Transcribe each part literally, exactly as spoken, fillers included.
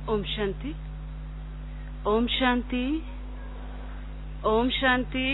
ओम शांति, ओम शांति, ओम शांति।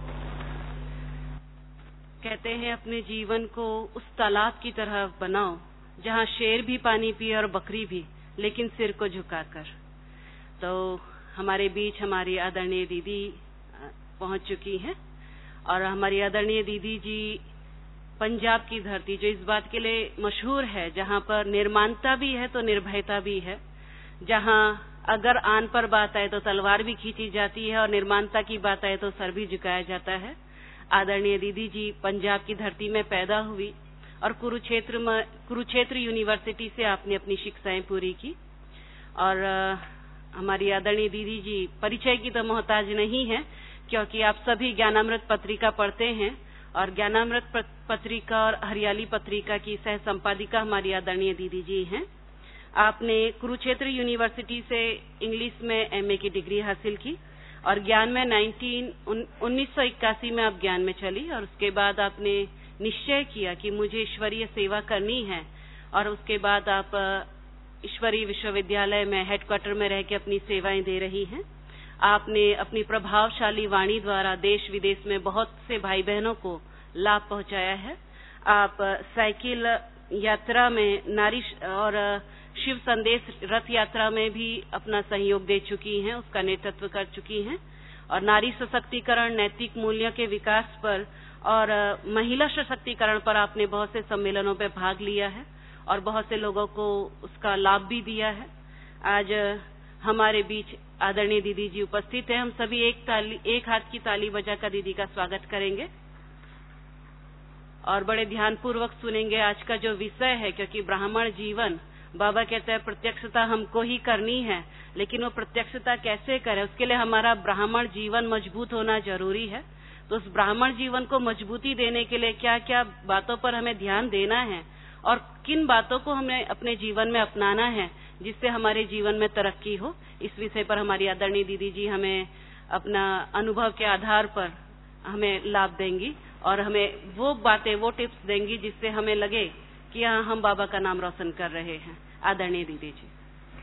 कहते हैं अपने जीवन को उस तालाब की तरह बनाओ जहाँ शेर भी पानी पिए और बकरी भी, लेकिन सिर को झुकाकर। तो हमारे बीच हमारी आदरणीय दीदी पहुंच चुकी हैं और हमारी आदरणीय दीदी जी पंजाब की धरती, जो इस बात के लिए मशहूर है, जहाँ पर निर्माणता भी है तो निर्भयता भी है, जहाँ अगर आन पर बात आए तो तलवार भी खींची जाती है और निर्माणता की बात आए तो सर भी झुकाया जाता है। आदरणीय दीदी जी पंजाब की धरती में पैदा हुई और कुरुक्षेत्र में कुरुक्षेत्र यूनिवर्सिटी से आपने अपनी शिक्षाएं पूरी की। और आ, हमारी आदरणीय दीदी जी परिचय की तो मोहताज नहीं है, क्योंकि आप सभी ज्ञानामृत पत्रिका पढ़ते हैं और ज्ञानामृत पत्रिका और हरियाली पत्रिका की सह संपादिका हमारी आदरणीय दीदी जी हैं। आपने कुरुक्षेत्र यूनिवर्सिटी से इंग्लिश में एमए की डिग्री हासिल की और ज्ञान में उन्नीस सौ इक्यासी में आप ज्ञान में चली और उसके बाद आपने निश्चय किया कि मुझे ईश्वरीय सेवा करनी है और उसके बाद आप ईश्वरीय विश्वविद्यालय में हेडक्वार्टर में रह के अपनी सेवाएं दे रही हैं। आपने अपनी प्रभावशाली वाणी द्वारा देश विदेश में बहुत से भाई बहनों को लाभ पहुंचाया है। आप साइकिल यात्रा में नारी और शिव संदेश रथ यात्रा में भी अपना सहयोग दे चुकी हैं, उसका नेतृत्व कर चुकी हैं और नारी सशक्तिकरण, नैतिक मूल्यों के विकास पर और महिला सशक्तिकरण पर आपने बहुत से सम्मेलनों पर भाग लिया है और बहुत से लोगों को उसका लाभ भी दिया है। आज हमारे बीच आदरणीय दीदी जी उपस्थित हैं। हम सभी एक ताली एक हाथ की ताली बजाकर दीदी का स्वागत करेंगे और बड़े ध्यानपूर्वक सुनेंगे आज का जो विषय है, क्योंकि ब्राह्मण जीवन, बाबा कहते हैं प्रत्यक्षता हमको ही करनी है, लेकिन वो प्रत्यक्षता कैसे करें, उसके लिए हमारा ब्राह्मण जीवन मजबूत होना जरूरी है। तो उस ब्राह्मण जीवन को मजबूती देने के लिए क्या क्या बातों पर हमें ध्यान देना है और किन बातों को हमें अपने जीवन में अपनाना है जिससे हमारे जीवन में तरक्की हो, इस विषय पर हमारी आदरणीय दीदी जी हमें अपना अनुभव के आधार पर हमें लाभ देंगी और हमें वो बातें, वो टिप्स देंगी जिससे हमें लगे कि हाँ, हम बाबा का नाम रोशन कर रहे हैं। आदरणीय दीदी जी।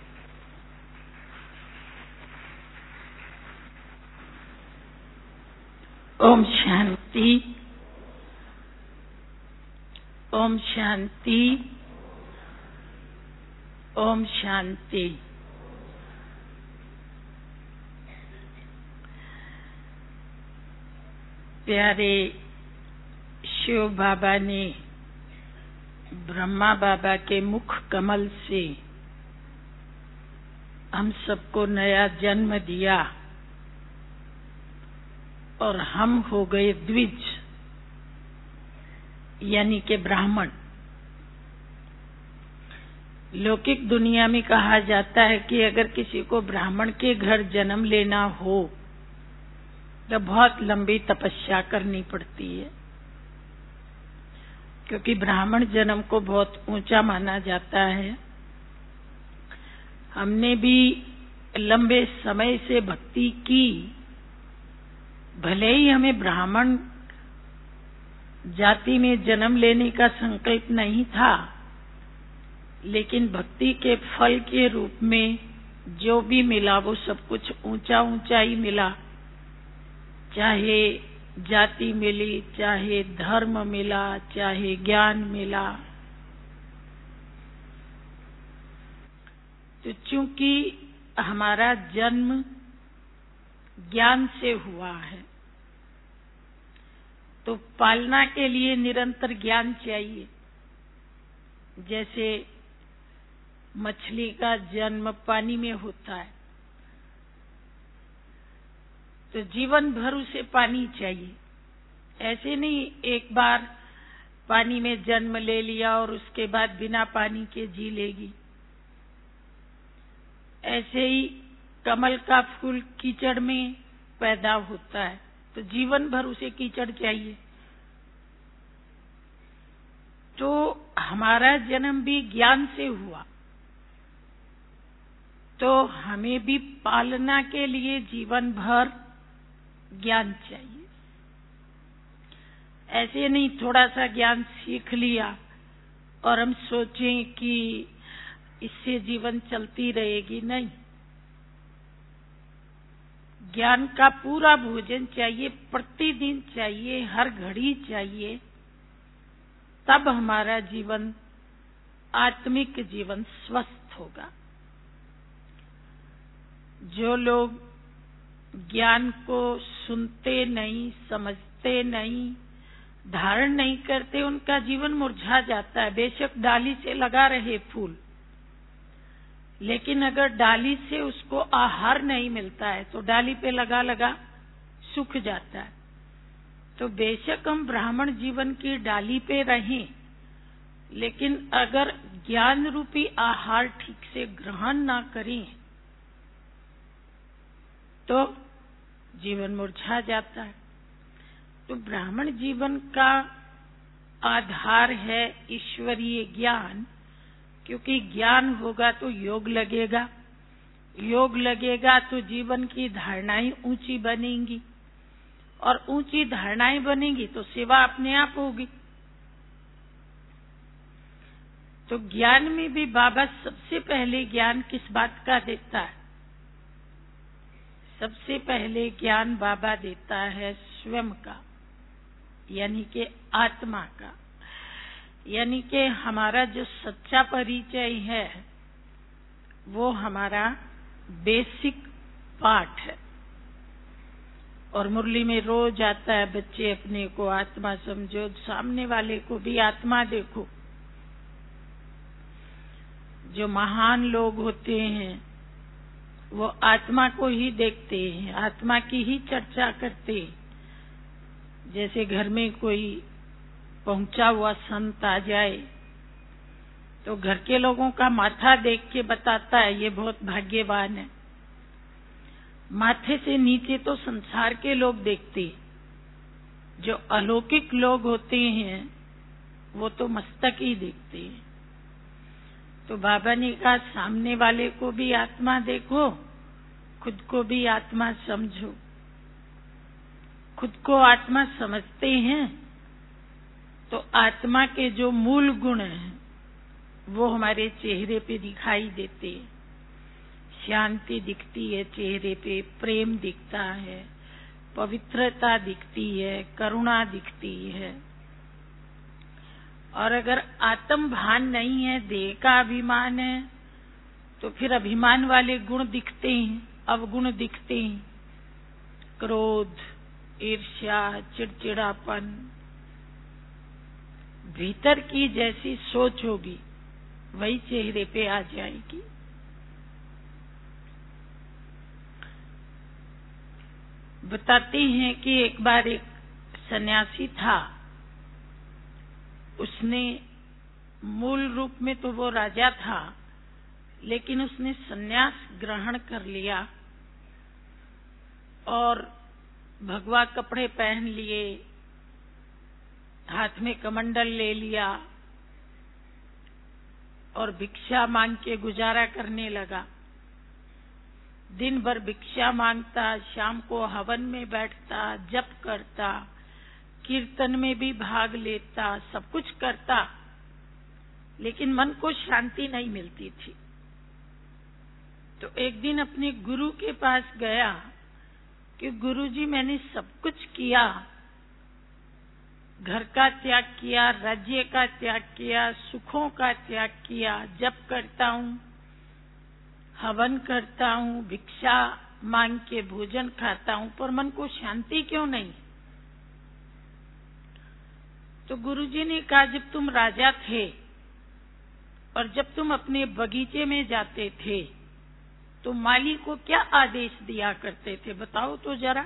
ओम शांति, ओम शांति, ओम शांति। प्यारे शिव बाबा ने ब्रह्मा बाबा के मुख कमल से हम सबको नया जन्म दिया और हम हो गए द्विज, यानी के ब्राह्मण। लौकिक दुनिया में कहा जाता है कि अगर किसी को ब्राह्मण के घर जन्म लेना हो तो बहुत लंबी तपस्या करनी पड़ती है, क्योंकि ब्राह्मण जन्म को बहुत ऊंचा माना जाता है। हमने भी लंबे समय से भक्ति की, भले ही हमें ब्राह्मण जाति में जन्म लेने का संकल्प नहीं था, लेकिन भक्ति के फल के रूप में जो भी मिला वो सब कुछ ऊंचा ऊंचा ही मिला। चाहे जाति मिली, चाहे धर्म मिला, चाहे ज्ञान मिला। तो चूंकि हमारा जन्म ज्ञान से हुआ है तो पालना के लिए निरंतर ज्ञान चाहिए। जैसे मछली का जन्म पानी में होता है तो जीवन भर उसे पानी चाहिए। ऐसे नहीं एक बार पानी में जन्म ले लिया और उसके बाद बिना पानी के जी लेगी। ऐसे ही कमल का फूल कीचड़ में पैदा होता है तो जीवन भर उसे कीचड़ चाहिए। तो हमारा जन्म भी ज्ञान से हुआ, तो हमें भी पालना के लिए जीवन भर ज्ञान चाहिए। ऐसे नहीं थोड़ा सा ज्ञान सीख लिया और हम सोचें कि इससे जीवन चलती रहेगी, नहीं। ज्ञान का पूरा भोजन चाहिए, प्रतिदिन चाहिए, हर घड़ी चाहिए, तब हमारा जीवन, आत्मिक जीवन स्वस्थ होगा। जो लोग ज्ञान को सुनते नहीं, समझते नहीं, धारण नहीं करते, उनका जीवन मुरझा जाता है। बेशक डाली से लगा रहे फूल, लेकिन अगर डाली से उसको आहार नहीं मिलता है तो डाली पे लगा लगा सूख जाता है। तो बेशक हम ब्राह्मण जीवन की डाली पे रहें, लेकिन अगर ज्ञान रूपी आहार ठीक से ग्रहण ना करें तो जीवन मुरझा जाता है। तो ब्राह्मण जीवन का आधार है ईश्वरीय ज्ञान, क्योंकि ज्ञान होगा तो योग लगेगा, योग लगेगा तो जीवन की धारणाएं ऊंची बनेंगी, और ऊंची धारणाएं बनेंगी तो सेवा अपने आप होगी। तो ज्ञान में भी बाबा सबसे पहले ज्ञान किस बात का देता है? सबसे पहले ज्ञान बाबा देता है स्वयं का, यानी कि आत्मा का, यानी कि हमारा जो सच्चा परिचय है वो हमारा बेसिक पाठ है। और मुरली में रोज आता है, बच्चे अपने को आत्मा समझो, सामने वाले को भी आत्मा देखो। जो महान लोग होते हैं वो आत्मा को ही देखते हैं, आत्मा की ही चर्चा करते हैं। जैसे घर में कोई पहुंचा हुआ संत आ जाए तो घर के लोगों का माथा देख के बताता है ये बहुत भाग्यवान है। माथे से नीचे तो संसार के लोग देखते हैं, जो अलौकिक लोग होते हैं वो तो मस्तक ही देखते हैं। तो बाबा ने कहा सामने वाले को भी आत्मा देखो, खुद को भी आत्मा समझो। खुद को आत्मा समझते हैं तो आत्मा के जो मूल गुण हैं वो हमारे चेहरे पे दिखाई देते हैं। शांति दिखती है चेहरे पे, प्रेम दिखता है, पवित्रता दिखती है, करुणा दिखती है। और अगर आत्म भान नहीं है, देह का अभिमान है, तो फिर अभिमान वाले गुण दिखते हैं, अवगुण दिखते हैं। क्रोध, ईर्ष्या, चिड़चिड़ापन, भीतर की जैसी सोच होगी वही चेहरे पे आ जाएगी। बताते हैं कि एक बार एक सन्यासी था, उसने मूल रूप में तो वो राजा था, लेकिन उसने सन्यास ग्रहण कर लिया और भगवा कपड़े पहन लिए, हाथ में कमंडल ले लिया और भिक्षा मांग के गुजारा करने लगा। दिन भर भिक्षा मांगता, शाम को हवन में बैठता, जप करता, कीर्तन में भी भाग लेता, सब कुछ करता, लेकिन मन को शांति नहीं मिलती थी। तो एक दिन अपने गुरु के पास गया कि गुरुजी मैंने सब कुछ किया, घर का त्याग किया, राज्य का त्याग किया, सुखों का त्याग किया, जप करता हूँ, हवन करता हूँ, भिक्षा मांग के भोजन खाता हूँ, पर मन को शांति क्यों नहीं? तो गुरुजी ने कहा जब तुम राजा थे और जब तुम अपने बगीचे में जाते थे तो माली को क्या आदेश दिया करते थे, बताओ तो जरा।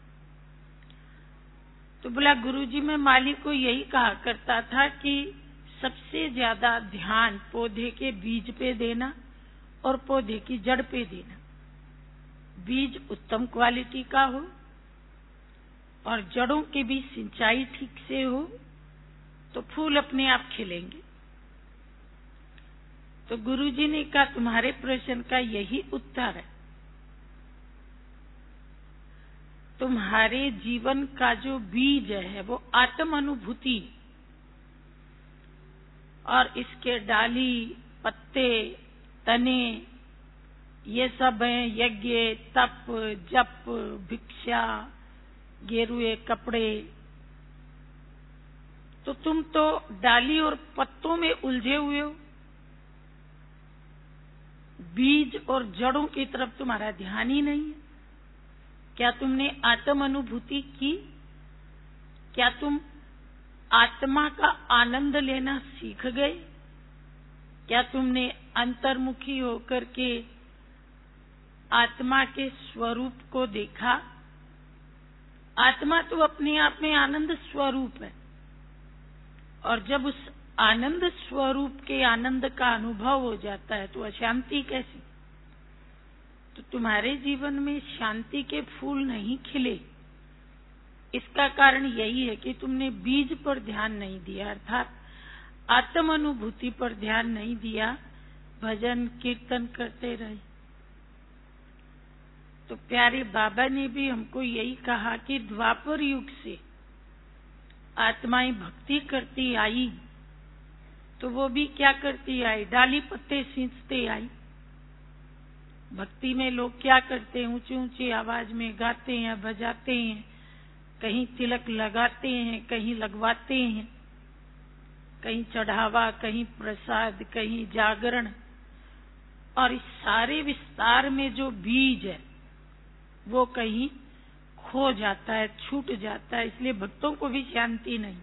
तो बोला गुरुजी मैं माली को यही कहा करता था कि सबसे ज्यादा ध्यान पौधे के बीज पे देना और पौधे की जड़ पे देना। बीज उत्तम क्वालिटी का हो और जड़ों की भी सिंचाई ठीक से हो तो फूल अपने आप खिलेंगे। तो गुरुजी ने कहा तुम्हारे प्रश्न का यही उत्तर है। तुम्हारे जीवन का जो बीज है वो आत्म अनुभूति, और इसके डाली, पत्ते, तने, ये सब हैं यज्ञ, तप, जप, भिक्षा, गेरुए कपड़े। तो तुम तो डाली और पत्तों में उलझे हुए हो, बीज और जड़ों की तरफ तुम्हारा ध्यान ही नहीं है। क्या तुमने आत्म अनुभूति की? क्या तुम आत्मा का आनंद लेना सीख गए? क्या तुमने अंतर्मुखी होकर के आत्मा के स्वरूप को देखा? आत्मा तो अपने आप में आनंद स्वरूप है, और जब उस आनंद स्वरूप के आनंद का अनुभव हो जाता है तो अशांति कैसी? तो तुम्हारे जीवन में शांति के फूल नहीं खिले। इसका कारण यही है कि तुमने बीज पर ध्यान नहीं दिया, अर्थात आत्म अनुभूति पर ध्यान नहीं दिया, भजन कीर्तन करते रहे। तो प्यारे बाबा ने भी हमको यही कहा कि द्वापर युग से आत्माएं भक्ति करती आई, तो वो भी क्या करती आई? डाली पत्ते सींचते आई। भक्ति में लोग क्या करते हैं? ऊंची ऊंची आवाज में गाते हैं, बजाते हैं, कहीं तिलक लगाते हैं, कहीं लगवाते हैं, कहीं चढ़ावा, कहीं प्रसाद, कहीं जागरण। और इस सारे विस्तार में जो बीज है वो कहीं खो जाता है, छूट जाता है। इसलिए भक्तों को भी शांति नहीं।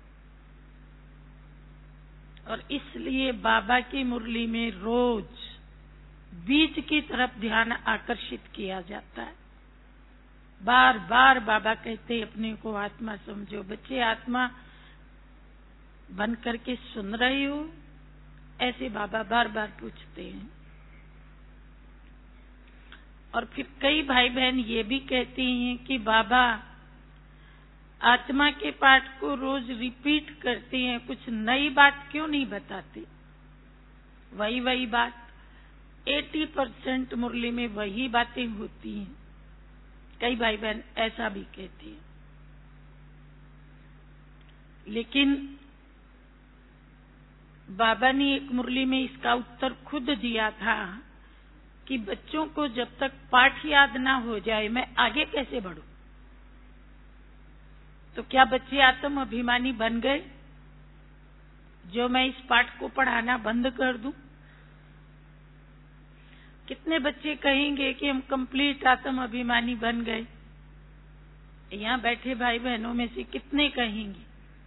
और इसलिए बाबा की मुरली में रोज बीज की तरफ ध्यान आकर्षित किया जाता है। बार बार बाबा कहते अपने को आत्मा समझो। बच्चे आत्मा बन करके सुन रहे हो? ऐसे बाबा बार बार पूछते हैं। और फिर कई भाई बहन ये भी कहते हैं कि बाबा आत्मा के पाठ को रोज रिपीट करते हैं, कुछ नई बात क्यों नहीं बताते? वही वही बात, अस्सी परसेंट मुरली में वही बातें होती हैं। कई भाई बहन ऐसा भी कहते हैं। लेकिन बाबा ने एक मुरली में इसका उत्तर खुद दिया था कि बच्चों को जब तक पाठ याद ना हो जाए मैं आगे कैसे बढ़ूं? तो क्या बच्चे आत्म अभिमानी बन गए जो मैं इस पाठ को पढ़ाना बंद कर दूं? कितने बच्चे कहेंगे कि हम कंप्लीट आत्म अभिमानी बन गए? यहाँ बैठे भाई बहनों में से कितने कहेंगे?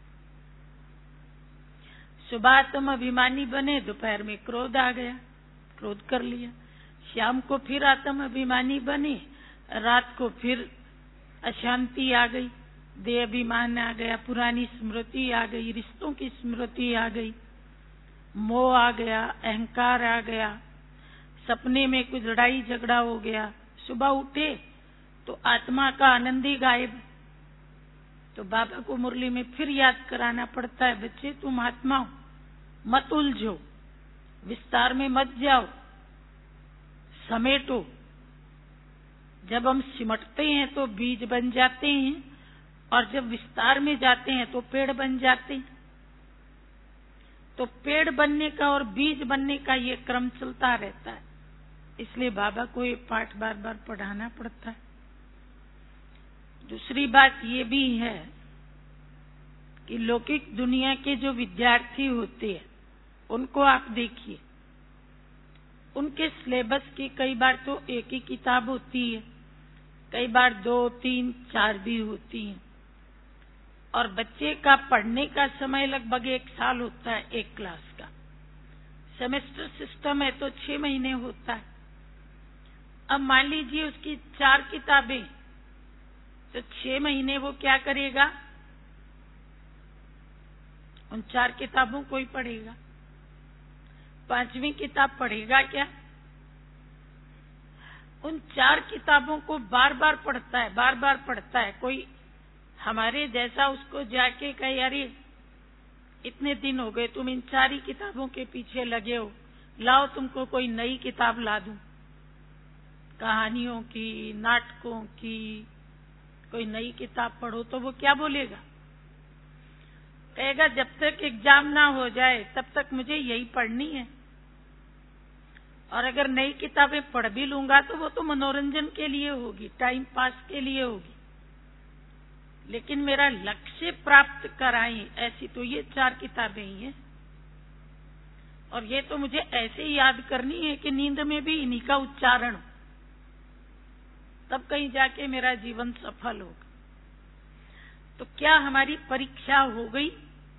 सुबह आत्म अभिमानी बने, दोपहर में क्रोध आ गया, क्रोध कर लिया। शाम को फिर आत्म अभिमानी बने, रात को फिर अशांति आ गई, देह अभिमान आ गया, पुरानी स्मृति आ गई, रिश्तों की स्मृति आ गई, मोह आ गया, अहंकार आ गया, सपने में कुछ लड़ाई झगड़ा हो गया। सुबह उठे तो आत्मा का आनंद ही गायब। तो बाबा को मुरली में फिर याद कराना पड़ता है, बच्चे तुम आत्मा हो, मत उलझो, विस्तार में मत जाओ, समेटो। जब हम सिमटते हैं तो बीज बन जाते हैं, और जब विस्तार में जाते हैं तो पेड़ बन जाते हैं। तो पेड़ बनने का और बीज बनने का ये क्रम चलता रहता है। इसलिए बाबा को ये पाठ बार बार पढ़ाना पड़ता है। दूसरी बात ये भी है कि लौकिक दुनिया के जो विद्यार्थी होते हैं उनको आप देखिए, उनके सिलेबस की कई बार तो एक ही किताब होती है, कई बार दो तीन चार भी होती हैं। और बच्चे का पढ़ने का समय लगभग एक साल होता है एक क्लास का। सेमेस्टर सिस्टम है तो छह महीने होता है। अब मान लीजिए उसकी चार किताबें, तो छह महीने वो क्या करेगा? उन चार किताबों को ही पढ़ेगा। पांचवी किताब पढ़ेगा क्या? उन चार किताबों को बार बार पढ़ता है, बार बार पढ़ता है। कोई हमारे जैसा उसको जाके कहे अरे इतने दिन हो गए तुम इन चार ही किताबों के पीछे लगे हो, लाओ तुमको कोई नई किताब ला दूं, कहानियों की, नाटकों की, कोई नई किताब पढ़ो, तो वो क्या बोलेगा? कहेगा जब तक एग्जाम ना हो जाए तब तक मुझे यही पढ़नी है। और अगर नई किताबें पढ़ भी लूंगा तो वो तो मनोरंजन के लिए होगी, टाइम पास के लिए होगी, लेकिन मेरा लक्ष्य प्राप्त कराएं ऐसी तो ये चार किताबें ही हैं। और ये तो मुझे ऐसे ही याद करनी है कि नींद में भी इन्हीं का उच्चारण हो, तब कहीं जाके मेरा जीवन सफल होगा। तो क्या हमारी परीक्षा हो गई?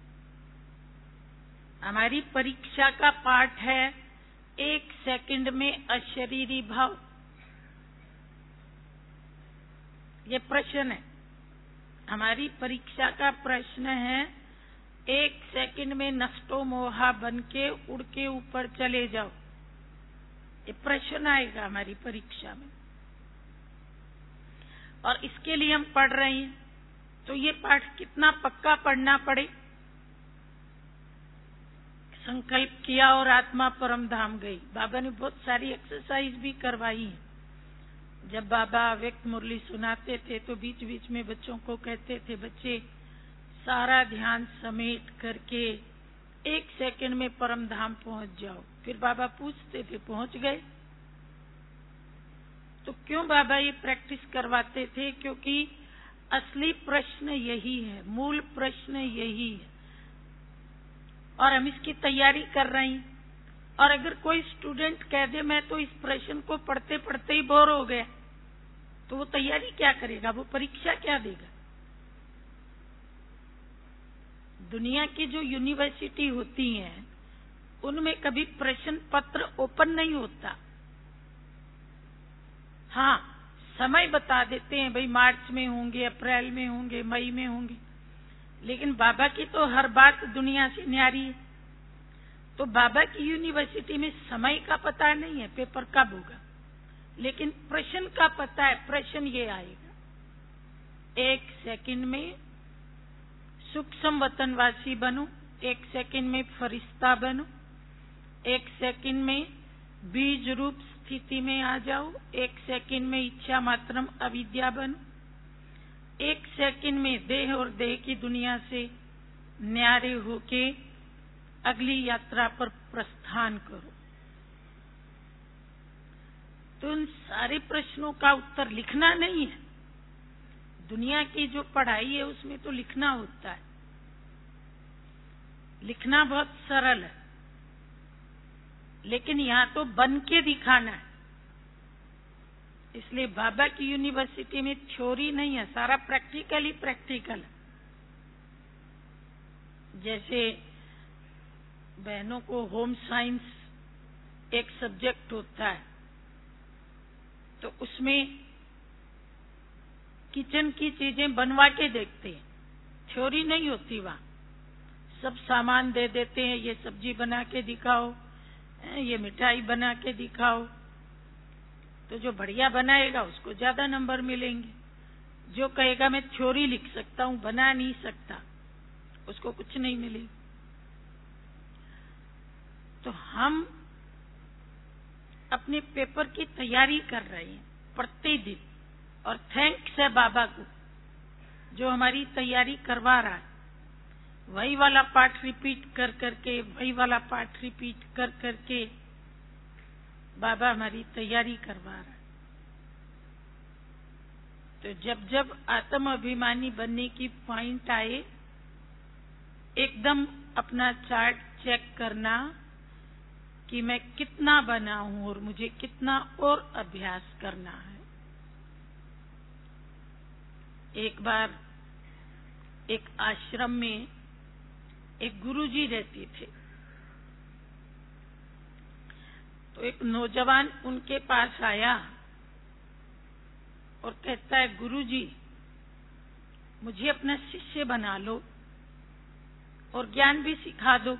हमारी परीक्षा का पाठ है एक सेकंड में अशरीरी भाव। ये प्रश्न है, हमारी परीक्षा का प्रश्न है एक सेकंड में नष्टो मोहा बन के उड़ के ऊपर चले जाओ। ये प्रश्न आएगा हमारी परीक्षा में, और इसके लिए हम पढ़ रहे हैं। तो ये पाठ कितना पक्का पढ़ना पड़े? संकल्प किया और आत्मा परम धाम गई। बाबा ने बहुत सारी एक्सरसाइज भी करवाई है। जब बाबा व्यक्त मुरली सुनाते थे तो बीच बीच में बच्चों को कहते थे, बच्चे सारा ध्यान समेट करके एक सेकंड में परम धाम पहुंच जाओ। फिर बाबा पूछते थे, पहुंच गए? तो क्यों बाबा ये प्रैक्टिस करवाते थे? क्योंकि असली प्रश्न यही है, मूल प्रश्न यही है, और हम इसकी तैयारी कर रहे हैं। और अगर कोई स्टूडेंट कह दे मैं तो इस प्रश्न को पढ़ते पढ़ते ही बोर हो गया, तो वो तैयारी क्या करेगा? वो परीक्षा क्या देगा? दुनिया की जो यूनिवर्सिटी होती हैं उनमें कभी प्रश्न पत्र ओपन नहीं होता। हाँ, समय बता देते हैं, भाई मार्च में होंगे, अप्रैल में होंगे, मई में होंगे, लेकिन बाबा की तो हर बात दुनिया से न्यारी है। तो बाबा की यूनिवर्सिटी में समय का पता नहीं है पेपर कब होगा, लेकिन प्रश्न का पता है। प्रश्न ये आएगा, एक सेकंड में सूक्ष्म वतनवासी बनो, एक सेकंड में फरिश्ता बनो, एक सेकंड में बीज रूप स्थिति में आ जाओ, एक सेकंड में इच्छा मात्रम अविद्या बनो, एक सेकंड में देह और देह की दुनिया से न्यारे होके अगली यात्रा पर प्रस्थान करो। तो उन सारे प्रश्नों का उत्तर लिखना नहीं है। दुनिया की जो पढ़ाई है उसमें तो लिखना होता है, लिखना बहुत सरल है, लेकिन यहाँ तो बन के दिखाना है। इसलिए बाबा की यूनिवर्सिटी में थ्योरी नहीं है, सारा प्रैक्टिकल ही प्रैक्टिकल है। जैसे बहनों को होम साइंस एक सब्जेक्ट होता है, तो उसमें किचन की चीजें बनवा के देखते हैं, थ्योरी नहीं होती वहाँ। सब सामान दे देते हैं, ये सब्जी बना के दिखाओ, ये मिठाई बना के दिखाओ, तो जो बढ़िया बनाएगा उसको ज्यादा नंबर मिलेंगे। जो कहेगा मैं थ्योरी लिख सकता हूँ, बना नहीं सकता, उसको कुछ नहीं मिलेगा। तो हम अपने पेपर की तैयारी कर रहे हैं प्रतिदिन, और थैंक्स है बाबा को जो हमारी तैयारी करवा रहा है। वही वाला पाठ रिपीट कर करके, वही वाला पाठ रिपीट कर करके बाबा हमारी तैयारी करवा रहा है। तो जब जब आत्म अभिमानी बनने की पॉइंट आए, एकदम अपना चार्ट चेक करना कि मैं कितना बना हूं और मुझे कितना और अभ्यास करना है। एक बार एक आश्रम में एक गुरुजी रहते थे, तो एक नौजवान उनके पास आया और कहता है, गुरुजी मुझे अपना शिष्य बना लो और ज्ञान भी सिखा दो।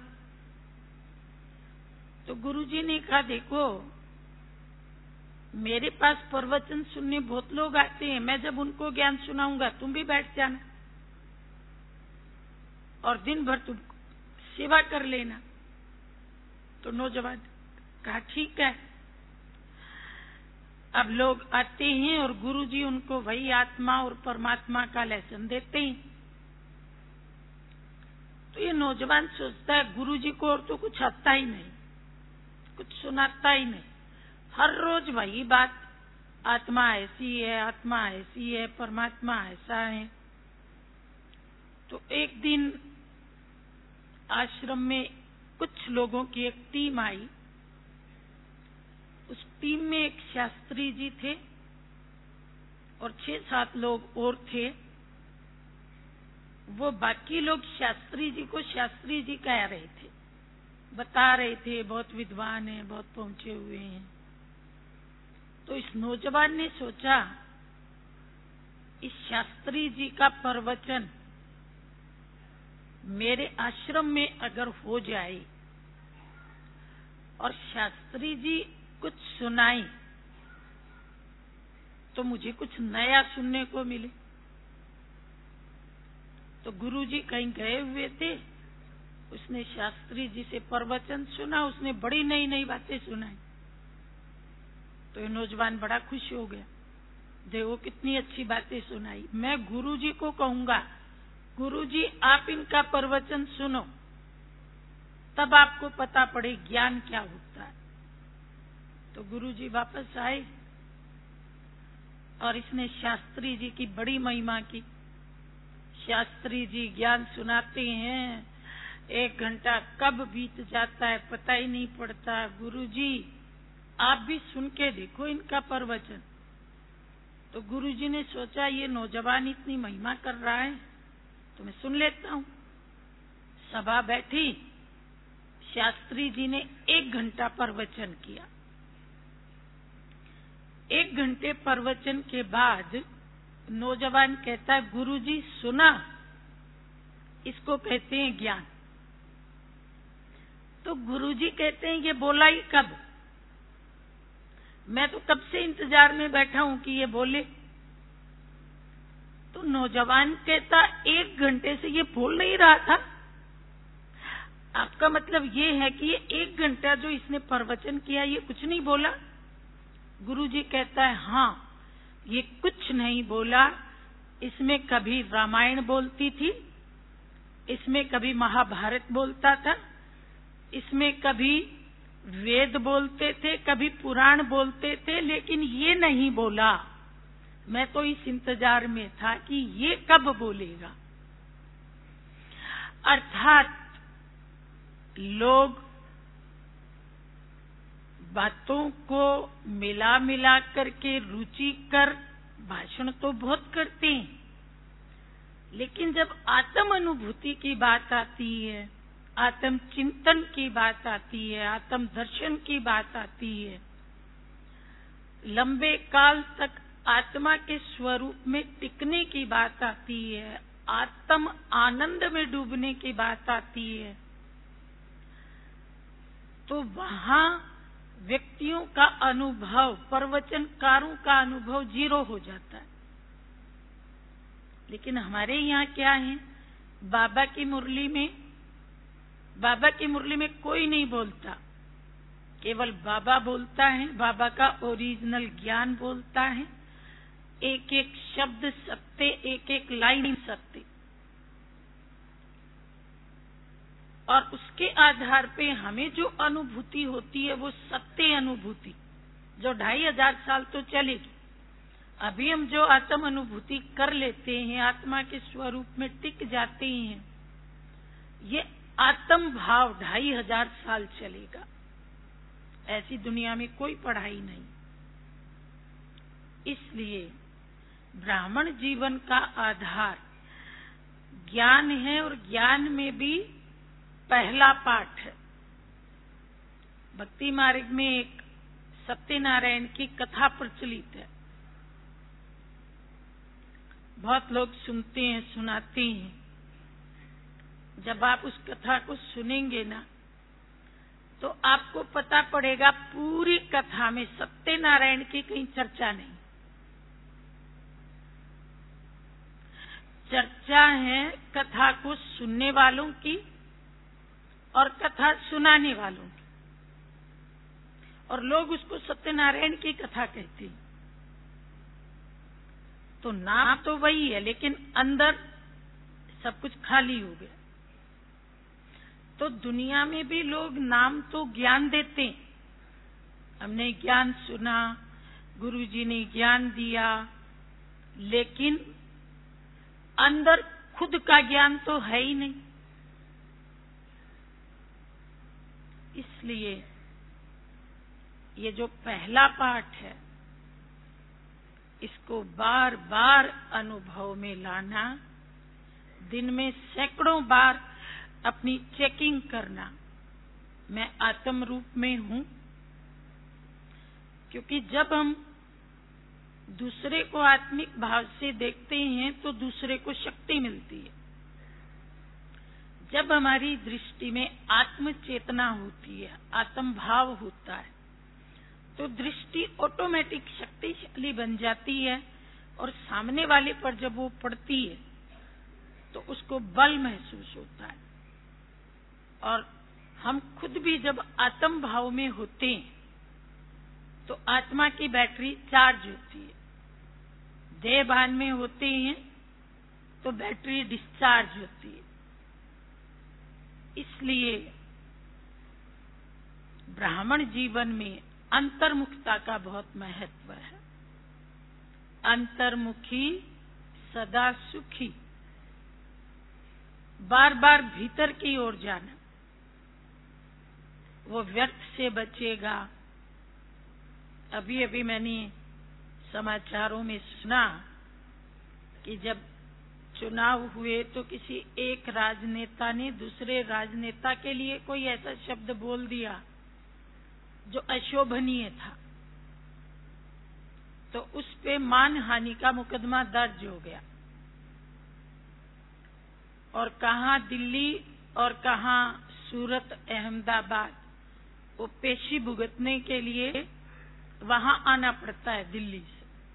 तो गुरुजी ने कहा, देखो मेरे पास प्रवचन सुनने बहुत लोग आते हैं, मैं जब उनको ज्ञान सुनाऊंगा तुम भी बैठ जाना और दिन भर तुम सेवा कर लेना। तो नौजवान कहा, ठीक है। अब लोग आते हैं और गुरुजी उनको वही आत्मा और परमात्मा का लेसन देते हैं। तो ये नौजवान सोचता है गुरुजी को और तो कुछ आता ही नहीं, कुछ सुनाता ही नहीं, हर रोज वही बात, आत्मा ऐसी है, आत्मा ऐसी है, परमात्मा ऐसा है। तो एक दिन आश्रम में कुछ लोगों की एक टीम आई। उस टीम में एक शास्त्री जी थे और छह सात लोग और थे। वो बाकी लोग शास्त्री जी को शास्त्री जी कह रहे थे, बता रहे थे बहुत विद्वान हैं, बहुत पहुंचे हुए हैं। तो इस नौजवान ने सोचा, इस शास्त्री जी का प्रवचन मेरे आश्रम में अगर हो जाए और शास्त्री जी कुछ सुनाए तो मुझे कुछ नया सुनने को मिले। तो गुरुजी कहीं गए हुए थे, उसने शास्त्री जी से प्रवचन सुना, उसने बड़ी नई नई बातें सुनाई। तो ये नौजवान बड़ा खुश हो गया, देखो कितनी अच्छी बातें सुनाई। मैं गुरुजी को कहूंगा, गुरुजी आप इनका प्रवचन सुनो, तब आपको पता पड़े ज्ञान क्या होता है। तो गुरुजी वापस आए और इसने शास्त्री जी की बड़ी महिमा की। शास्त्री जी ज्ञान सुनाते हैं, एक घंटा कब बीत जाता है पता ही नहीं पड़ता। गुरुजी आप भी सुन के देखो इनका प्रवचन। तो गुरुजी ने सोचा, ये नौजवान इतनी महिमा कर रहा है तो मैं सुन लेता हूँ। सभा बैठी, शास्त्री जी ने एक घंटा प्रवचन किया। एक घंटे प्रवचन के बाद नौजवान कहता है, गुरुजी सुना, इसको कहते हैं ज्ञान। तो गुरुजी कहते हैं, ये बोला ही कब? मैं तो कब से इंतजार में बैठा हूं कि ये बोले। तो नौजवान कहता, एक घंटे से ये बोल नहीं रहा था। आपका मतलब ये है कि ये एक घंटा जो इसने प्रवचन किया ये कुछ नहीं बोला? गुरुजी कहता है, हाँ ये कुछ नहीं बोला। इसमें कभी रामायण बोलती थी, इसमें कभी महाभारत बोलता था, इसमें कभी वेद बोलते थे, कभी पुराण बोलते थे, लेकिन ये नहीं बोला। मैं तो इस इंतजार में था कि ये कब बोलेगा। अर्थात लोग बातों को मिला मिला करके रुचिकर भाषण तो बहुत करते हैं, लेकिन जब आत्म अनुभूति की बात आती है, आत्म चिंतन की बात आती है, आत्म दर्शन की बात आती है, लंबे काल तक आत्मा के स्वरूप में टिकने की बात आती है, आत्म आनंद में डूबने की बात आती है, तो वहां व्यक्तियों का अनुभव, प्रवचनकारों का अनुभव जीरो हो जाता है। लेकिन हमारे यहाँ क्या है, बाबा की मुरली में बाबा की मुरली में कोई नहीं बोलता, केवल बाबा बोलता है, बाबा का ओरिजिनल ज्ञान बोलता है। एक एक शब्द सत्य, एक एक लाइन सत्य, और उसके आधार पे हमें जो अनुभूति होती है वो सत्य अनुभूति, जो ढाई हजार साल तो चलेगी। अभी हम जो आत्म अनुभूति कर लेते हैं, आत्मा के स्वरूप में टिक जाते हैं, ये आत्म भाव ढाई हजार साल चलेगा। ऐसी दुनिया में कोई पढ़ाई नहीं। इसलिए ब्राह्मण जीवन का आधार ज्ञान है, और ज्ञान में भी पहला पाठ है। भक्ति मार्ग में एक सत्यनारायण की कथा प्रचलित है, बहुत लोग सुनते हैं, सुनाते हैं। जब आप उस कथा को सुनेंगे ना, तो आपको पता पड़ेगा पूरी कथा में सत्यनारायण की कहीं चर्चा नहीं। चर्चा है कथा को सुनने वालों की और कथा सुनाने वालों की, और लोग उसको सत्यनारायण की कथा कहते हैं। तो नाम तो वही है, लेकिन अंदर सब कुछ खाली हो गया। तो दुनिया में भी लोग नाम तो ज्ञान देते हैं, हमने ज्ञान सुना, गुरुजी ने ज्ञान दिया, लेकिन अंदर खुद का ज्ञान तो है ही नहीं। इसलिए ये जो पहला पाठ है, इसको बार बार अनुभव में लाना, दिन में सैकड़ों बार अपनी चेकिंग करना, मैं आत्म रूप में हूं। क्योंकि जब हम दूसरे को आत्मिक भाव से देखते हैं तो दूसरे को शक्ति मिलती है। जब हमारी दृष्टि में आत्म चेतना होती है, आत्म भाव होता है, तो दृष्टि ऑटोमेटिक शक्तिशाली बन जाती है और सामने वाले पर जब वो पड़ती है तो उसको बल महसूस होता है। और हम खुद भी जब आत्म भाव में होते हैं तो आत्मा की बैटरी चार्ज होती है। देह भान में होते हैं तो बैटरी डिस्चार्ज होती है। इसलिए ब्राह्मण जीवन में अंतर्मुखता का बहुत महत्व है। अंतर्मुखी सदा सुखी, बार बार भीतर की ओर जाना, वो व्यर्थ से बचेगा। अभी अभी मैंने समाचारों में सुना कि जब चुनाव हुए तो किसी एक राजनेता ने दूसरे राजनेता के लिए कोई ऐसा शब्द बोल दिया जो अशोभनीय था, तो उस पे मानहानि का मुकदमा दर्ज हो गया। और कहां दिल्ली और कहां सूरत, अहमदाबाद, वो पेशी भुगतने के लिए वहां आना पड़ता है दिल्ली से।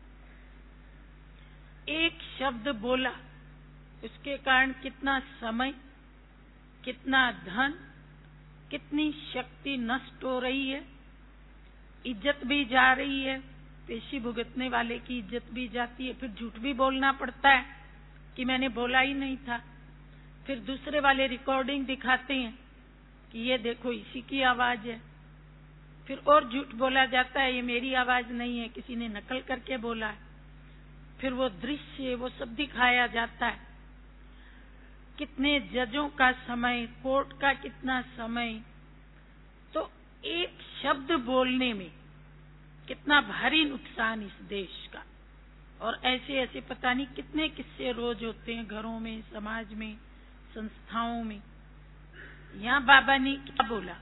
एक शब्द बोला, उसके कारण कितना समय, कितना धन, कितनी शक्ति नष्ट हो रही है, इज्जत भी जा रही है, पेशी भुगतने वाले की इज्जत भी जाती है। फिर झूठ भी बोलना पड़ता है कि मैंने बोला ही नहीं था। फिर दूसरे वाले रिकॉर्डिंग दिखाते हैं कि ये देखो इसी की आवाज है। फिर और झूठ बोला जाता है, ये मेरी आवाज नहीं है, किसी ने नकल करके बोला है। फिर वो दृश्य, वो सब दिखाया जाता है। कितने जजों का समय, कोर्ट का कितना समय, तो एक शब्द बोलने में कितना भारी नुकसान इस देश का। और ऐसे ऐसे पता नहीं कितने किस्से रोज होते हैं, घरों में, समाज में, संस्थाओं में। यहाँ बाबा ने क्या बोला,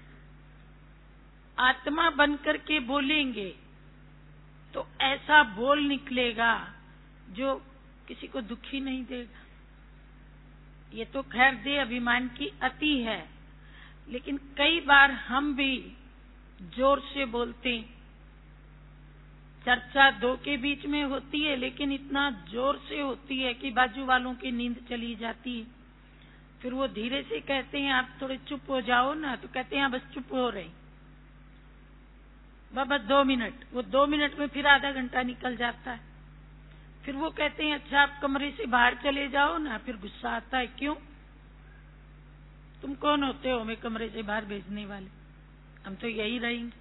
आत्मा बनकर के बोलेंगे तो ऐसा बोल निकलेगा जो किसी को दुखी नहीं देगा। ये तो खैर दे अभिमान की अति है, लेकिन कई बार हम भी जोर से बोलते हैं। चर्चा दो के बीच में होती है, लेकिन इतना जोर से होती है कि बाजू वालों की नींद चली जाती है। फिर वो धीरे से कहते हैं आप थोड़े चुप हो जाओ ना, तो कहते हैं बस चुप हो रहे बाबा दो मिनट। वो दो मिनट में फिर आधा घंटा निकल जाता है। फिर वो कहते हैं अच्छा आप कमरे से बाहर चले जाओ ना। फिर गुस्सा आता है, क्यों, तुम कौन होते हो हमें कमरे से बाहर भेजने वाले, हम तो यही रहेंगे।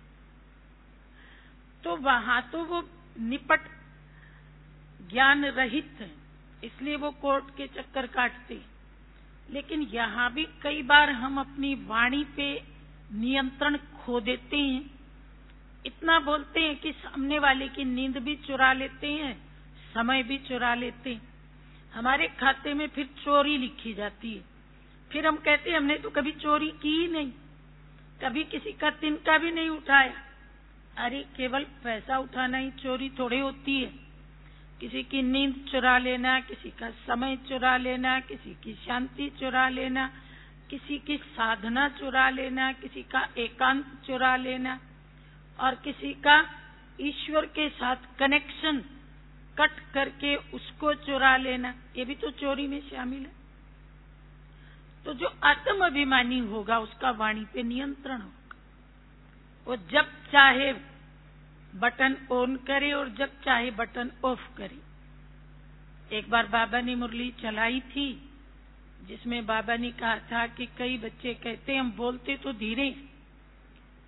तो वहां तो वो निपट ज्ञान रहित है, इसलिए वो कोर्ट के चक्कर काटते हैं। लेकिन यहाँ भी कई बार हम अपनी वाणी पे नियंत्रण खो देते हैं। इतना बोलते हैं कि सामने वाले की नींद भी चुरा लेते हैं, समय भी चुरा लेते हैं। हमारे खाते में फिर चोरी लिखी जाती है। फिर हम कहते हैं हमने तो कभी चोरी की ही नहीं, कभी किसी का तिनका भी नहीं उठाया। अरे केवल पैसा उठाना ही चोरी थोड़े होती है। किसी की नींद चुरा लेना, किसी का समय चुरा लेना, किसी की शांति चुरा लेना, किसी की साधना चुरा लेना, किसी का एकांत चुरा लेना, और किसी का ईश्वर के साथ कनेक्शन कट करके उसको चुरा लेना, ये भी तो चोरी में शामिल है। तो जो आत्म अभिमानी होगा उसका वाणी पे नियंत्रण होगा। वो जब चाहे बटन ऑन करे और जब चाहे बटन ऑफ करे। एक बार बाबा ने मुरली चलाई थी जिसमें बाबा ने कहा था कि कई बच्चे कहते हम बोलते तो धीरे,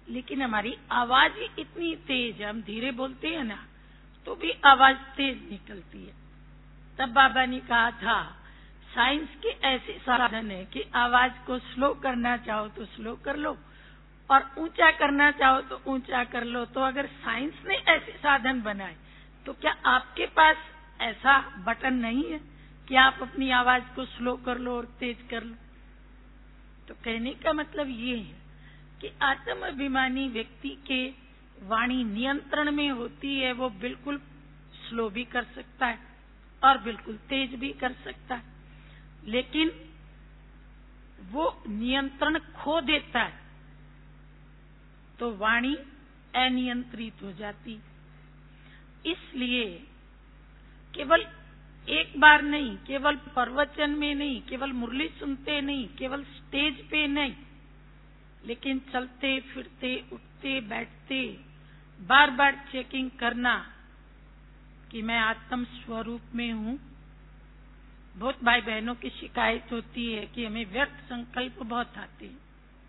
लेकिन हमारी आवाज ही इतनी तेज है, हम धीरे बोलते हैं ना तो भी आवाज तेज निकलती है। तब बाबा ने कहा था साइंस के ऐसे साधन है कि आवाज को स्लो करना चाहो तो स्लो कर लो और ऊंचा करना चाहो तो ऊंचा कर लो। तो अगर साइंस ने ऐसे साधन बनाए तो क्या आपके पास ऐसा बटन नहीं है कि आप अपनी आवाज को स्लो कर लो और तेज कर लो? तो कहने का मतलब ये है कि आत्म अभिमानी व्यक्ति के वाणी नियंत्रण में होती है, वो बिल्कुल स्लो भी कर सकता है और बिल्कुल तेज भी कर सकता है, लेकिन वो नियंत्रण खो देता है तो वाणी अनियंत्रित हो जाती। इसलिए केवल एक बार नहीं, केवल प्रवचन में नहीं, केवल मुरली सुनते नहीं, केवल स्टेज पे नहीं, लेकिन चलते फिरते उठते बैठते बार बार चेकिंग करना कि मैं आत्म स्वरूप में हूँ। बहुत भाई बहनों की शिकायत होती है कि हमें व्यर्थ संकल्प बहुत आते हैं।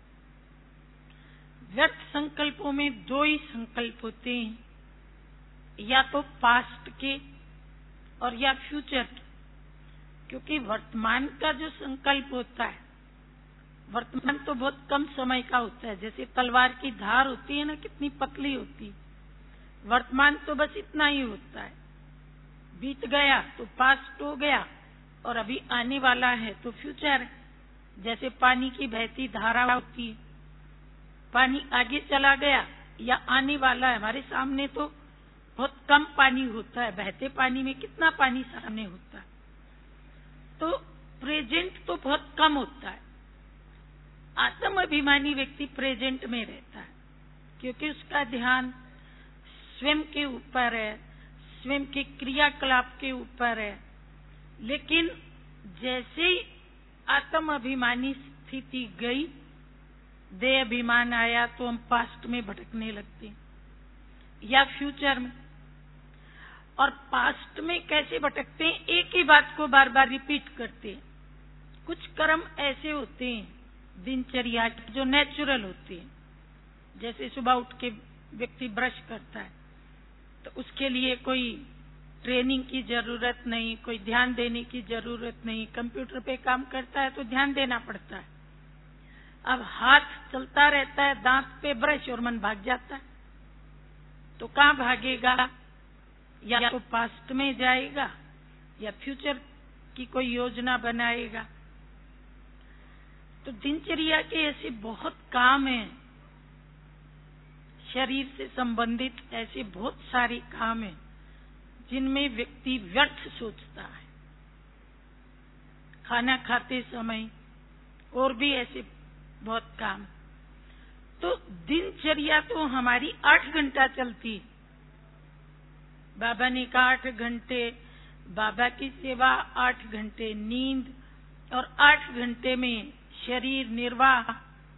व्यर्थ संकल्पों में दो ही संकल्प होते हैं, या तो पास्ट के और या फ्यूचर के, क्योंकि वर्तमान का जो संकल्प होता है, वर्तमान तो बहुत कम समय का होता है। जैसे तलवार की धार होती है ना, कितनी पतली होती है, वर्तमान तो बस इतना ही होता है। बीत गया तो पास्ट हो गया और अभी आने वाला है तो फ्यूचर है। जैसे पानी की बहती धारा होती है, पानी आगे चला गया या आने वाला है, हमारे सामने तो बहुत कम पानी होता है, बहते पानी में कितना पानी सामने होता है, तो प्रेजेंट तो बहुत कम होता है। आत्म अभिमानी व्यक्ति प्रेजेंट में रहता है क्योंकि उसका ध्यान स्वयं के ऊपर है, स्वयं के क्रियाकलाप के ऊपर है। लेकिन जैसे ही आत्म अभिमानी स्थिति गई, देह अभिमान आया, तो हम पास्ट में भटकने लगते हैं या फ्यूचर में। और पास्ट में कैसे भटकते हैं? एक ही बात को बार बार रिपीट करते हैं। कुछ कर्म ऐसे होते हैं दिनचर्या के जो नेचुरल होते हैं, जैसे सुबह उठ के व्यक्ति ब्रश करता है तो उसके लिए कोई ट्रेनिंग की जरूरत नहीं, कोई ध्यान देने की जरूरत नहीं। कंप्यूटर पे काम करता है तो ध्यान देना पड़ता है। अब हाथ चलता रहता है, दांत पे ब्रश, और मन भाग जाता है, तो कहाँ भागेगा? या तो पास्ट में जाएगा या फ्यूचर की कोई योजना बनाएगा। तो दिनचर्या के ऐसे बहुत काम हैं, शरीर से संबंधित ऐसे बहुत सारे काम हैं जिनमें व्यक्ति व्यर्थ सोचता है। खाना खाते समय और भी ऐसे बहुत काम। तो दिनचर्या तो हमारी आठ घंटा चलती। बाबा ने कहा आठ घंटे बाबा की सेवा, आठ घंटे नींद और आठ घंटे में शरीर निर्वाह।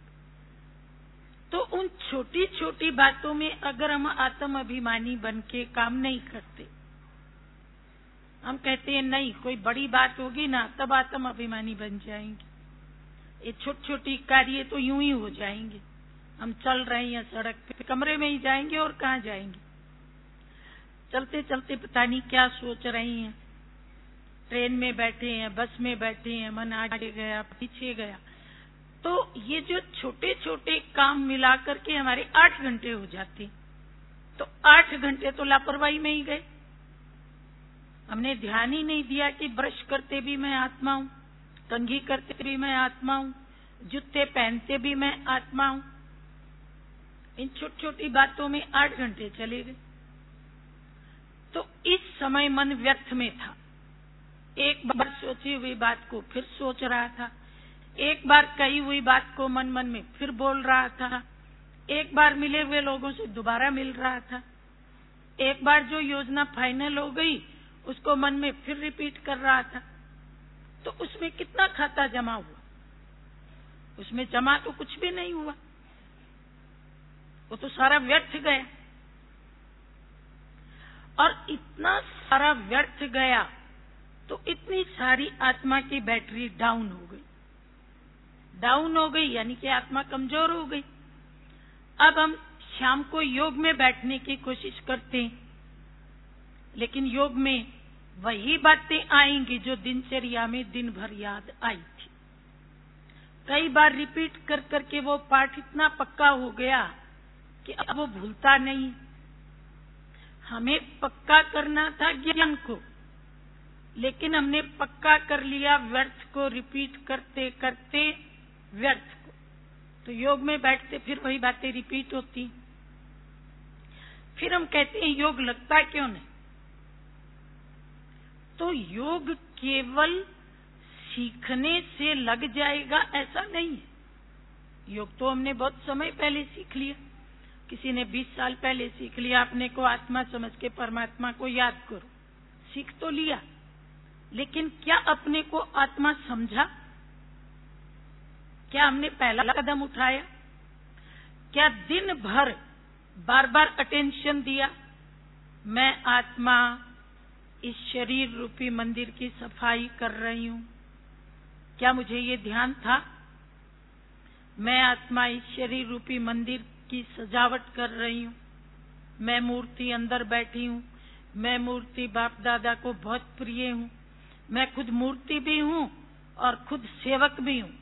तो उन छोटी छोटी बातों में अगर हम आत्म अभिमानी बन के काम नहीं करते, हम कहते हैं नहीं कोई बड़ी बात होगी ना तब आत्म अभिमानी बन जाएंगे, ये छोटी छोटी कार्य तो यूं ही हो जाएंगे। हम चल रहे हैं सड़क पे, कमरे में ही जाएंगे और कहाँ जाएंगे। चलते चलते पता नहीं क्या सोच रही हैं, ट्रेन में बैठे हैं, बस में बैठे हैं, मन आगे गया पीछे गया। तो ये जो छोटे छोटे काम मिला करके हमारे आठ घंटे हो जाते, तो आठ घंटे तो लापरवाही में ही गए। हमने ध्यान ही नहीं दिया कि ब्रश करते भी मैं आत्मा हूँ, कंघी करते भी मैं आत्मा हूँ, जूते पहनते भी मैं आत्मा हूँ। इन छोटी छोटी बातों में आठ घंटे चले गए। तो इस समय मन व्यर्थ में था। एक बार सोची हुई बात को फिर सोच रहा था, एक बार कही हुई बात को मन मन में फिर बोल रहा था, एक बार मिले हुए लोगों से दोबारा मिल रहा था, एक बार जो योजना फाइनल हो गई उसको मन में फिर रिपीट कर रहा था। तो उसमें कितना खाता जमा हुआ? उसमें जमा तो कुछ भी नहीं हुआ, वो तो सारा व्यर्थ गया। और इतना सारा व्यर्थ गया तो इतनी सारी आत्मा की बैटरी डाउन हो गई। डाउन हो गई यानी कि आत्मा कमजोर हो गई। अब हम शाम को योग में बैठने की कोशिश करते हैं, लेकिन योग में वही बातें आएंगी जो दिनचर्या में दिन भर याद आई थी। कई बार रिपीट कर करके वो पाठ इतना पक्का हो गया कि अब वो भूलता नहीं। हमें पक्का करना था ज्ञान को, लेकिन हमने पक्का कर लिया व्यर्थ को, रिपीट करते करते व्यर्थ को। तो योग में बैठते फिर वही बातें रिपीट होती। फिर हम कहते हैं योग लगता क्यों नहीं? तो योग केवल सीखने से लग जाएगा ऐसा नहीं है। योग तो हमने बहुत समय पहले सीख लिया। किसी ने बीस साल पहले सीख लिया, अपने को आत्मा समझ के परमात्मा को याद करो, सीख तो लिया, लेकिन क्या अपने को आत्मा समझा? क्या हमने पहला कदम उठाया? क्या दिन भर बार बार अटेंशन दिया? मैं आत्मा इस शरीर रूपी मंदिर की सफाई कर रही हूँ। क्या मुझे ये ध्यान था? मैं आत्मा इस शरीर रूपी मंदिर की सजावट कर रही हूँ। मैं मूर्ति अंदर बैठी हूँ। मैं मूर्ति बाप दादा को बहुत प्रिय हूँ। मैं खुद मूर्ति भी हूँ और खुद सेवक भी हूँ।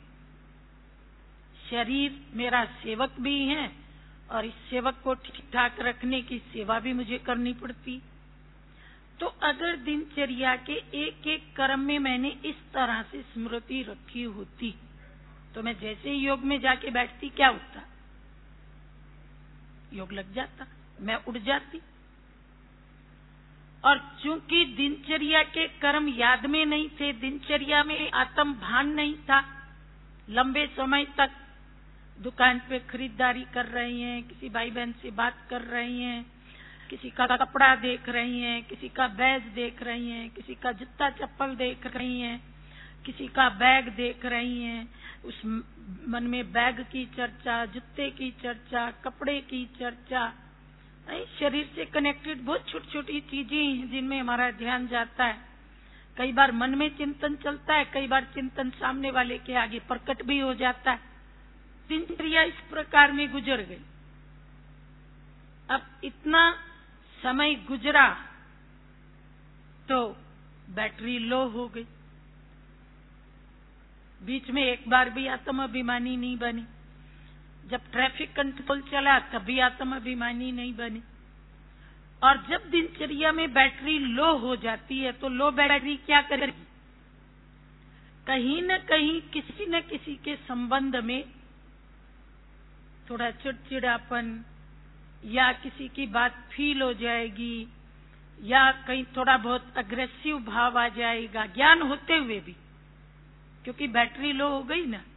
शरीर मेरा सेवक भी है और इस सेवक को ठीक ठाक रखने की सेवा भी मुझे करनी पड़ती। तो अगर दिनचर्या के एक एक कर्म में मैंने इस तरह से स्मृति रखी होती, तो मैं जैसे ही योग में जाके बैठती, क्या होता? योग लग जाता, मैं उड़ जाती। और चूंकि दिनचर्या के कर्म याद में नहीं थे, दिनचर्या में आत्म भान नहीं था, लंबे समय तक दुकान पे खरीदारी कर रही हैं, किसी भाई बहन से बात कर रही हैं, किसी का कपड़ा देख रही हैं, किसी का बैग देख रही हैं, किसी का जूता चप्पल देख रही हैं, किसी का बैग देख रही हैं, उस मन में बैग की चर्चा, जूते की चर्चा, कपड़े की चर्चा। शरीर से कनेक्टेड बहुत छोटी छोटी चीजें हैं जिनमें हमारा ध्यान जाता है। कई बार मन में चिंतन चलता है, कई बार चिंतन सामने वाले के आगे प्रकट भी हो जाता है। दिनचर्या इस प्रकार में गुजर गई। अब इतना समय गुजरा तो बैटरी लो हो गई। बीच में एक बार भी आत्म अभिमानी नहीं बनी। जब ट्रैफिक कंट्रोल चला तभी आत्म अभिमानी नहीं बनी। और जब दिनचर्या में बैटरी लो हो जाती है तो लो बैटरी क्या करेगी? कहीं न कहीं किसी न किसी के संबंध में थोड़ा चिड़चिड़ापन या किसी की बात फील हो जाएगी, या कहीं थोड़ा बहुत अग्रेसिव भाव आ जाएगा, ज्ञान होते हुए भी, क्योंकि बैटरी लो हो गई ना।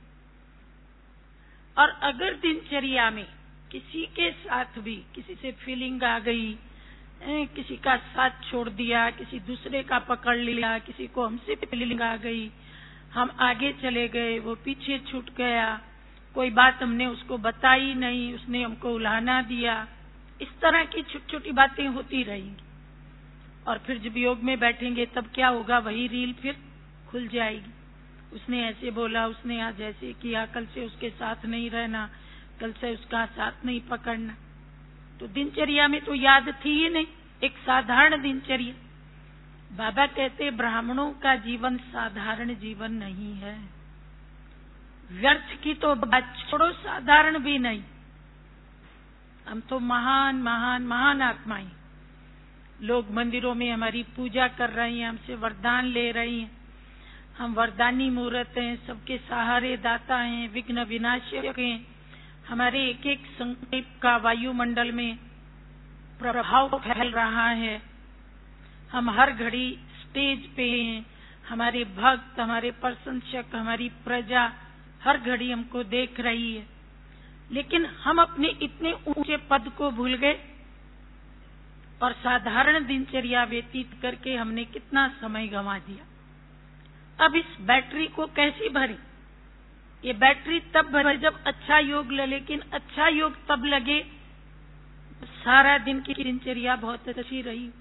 और अगर दिनचर्या में किसी के साथ भी किसी से फीलिंग आ गई, किसी का साथ छोड़ दिया, किसी दूसरे का पकड़ लिया, किसी को हमसे फीलिंग आ गई, हम आगे चले गए, वो पीछे छूट गया, कोई बात हमने उसको बताई नहीं, उसने हमको उलाहना दिया, इस तरह की छोटी छोटी बातें होती रहेंगी। और फिर जब योग में बैठेंगे तब क्या होगा? वही रील फिर खुल जाएगी। उसने ऐसे बोला, उसने आज ऐसे किया, कल से उसके साथ नहीं रहना, कल से उसका साथ नहीं पकड़ना। तो दिनचर्या में तो याद थी ही नहीं, एक साधारण दिनचर्या। बाबा कहते ब्राह्मणों का जीवन साधारण जीवन नहीं है। व्यर्थ की तो बात छोड़ो, साधारण भी नहीं। हम तो महान महान महान आत्माएं। लोग मंदिरों में हमारी पूजा कर रही हैं, हमसे वरदान ले रही हैं। हम वरदानी मूर्त हैं, सबके सहारे दाता हैं, विघ्न विनाशक हैं। हमारे एक एक संकल्प का वायुमंडल में प्रभाव फैल रहा है। हम हर घड़ी स्टेज पे हैं। हमारे भक्त, हमारे प्रशंसक, हमारी प्रजा हर घड़ी हमको देख रही है। लेकिन हम अपने इतने ऊंचे पद को भूल गए और साधारण दिनचर्या व्यतीत करके हमने कितना समय गंवा दिया। अब इस बैटरी को कैसे भरें? ये बैटरी तब भरे जब अच्छा योग ले, लेकिन अच्छा योग तब लगे सारा दिन की दिनचर्या बहुत अच्छी रही।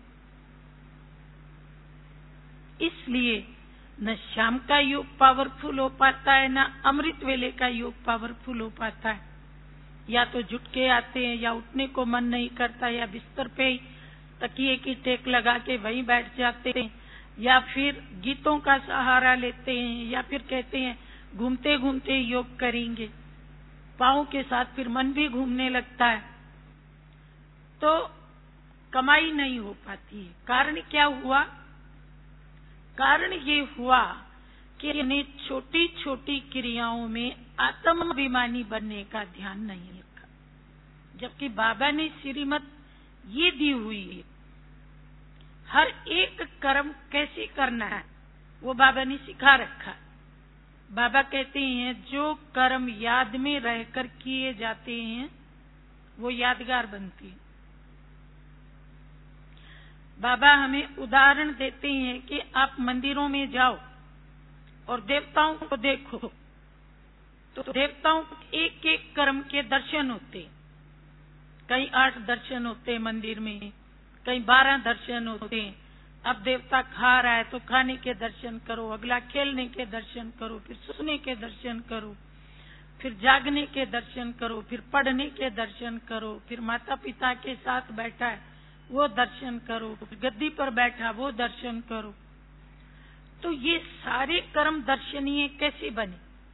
इसलिए न शाम का योग पावरफुल हो पाता है, न अमृत वेले का योग पावरफुल हो पाता है। या तो झुटके आते हैं, या उठने को मन नहीं करता, या बिस्तर पे ही तकिए की टेक लगा के वहीं बैठ जाते हैं, या फिर गीतों का सहारा लेते हैं, या फिर कहते हैं घूमते घूमते योग करेंगे। पाँव के साथ फिर मन भी घूमने लगता है, तो कमाई नहीं हो पाती है। कारण क्या हुआ? कारण ये हुआ कि इन्हें छोटी छोटी क्रियाओं में आत्माभिमानी बनने का ध्यान नहीं रखा, जबकि बाबा ने श्रीमत ये दी हुई है, हर एक कर्म कैसे करना है वो बाबा ने सिखा रखा। बाबा कहते हैं जो कर्म याद में रहकर किए जाते हैं वो यादगार बनते हैं। बाबा हमें उदाहरण देते हैं कि आप मंदिरों में जाओ और देवताओं को देखो, तो देवताओं के एक एक कर्म के दर्शन होते, कई आठ दर्शन होते मंदिर में, कई बारह दर्शन होते। अब देवता खा रहा है तो खाने के दर्शन करो, अगला खेलने के दर्शन करो, फिर सोने के दर्शन करो, फिर जागने के दर्शन करो, फिर पढ़ने के दर्शन करो, फिर माता पिता के साथ बैठा है वो दर्शन करो, फिर गद्दी पर बैठा वो दर्शन करो। तो ये सारे कर्म दर्शनीय कैसे बने?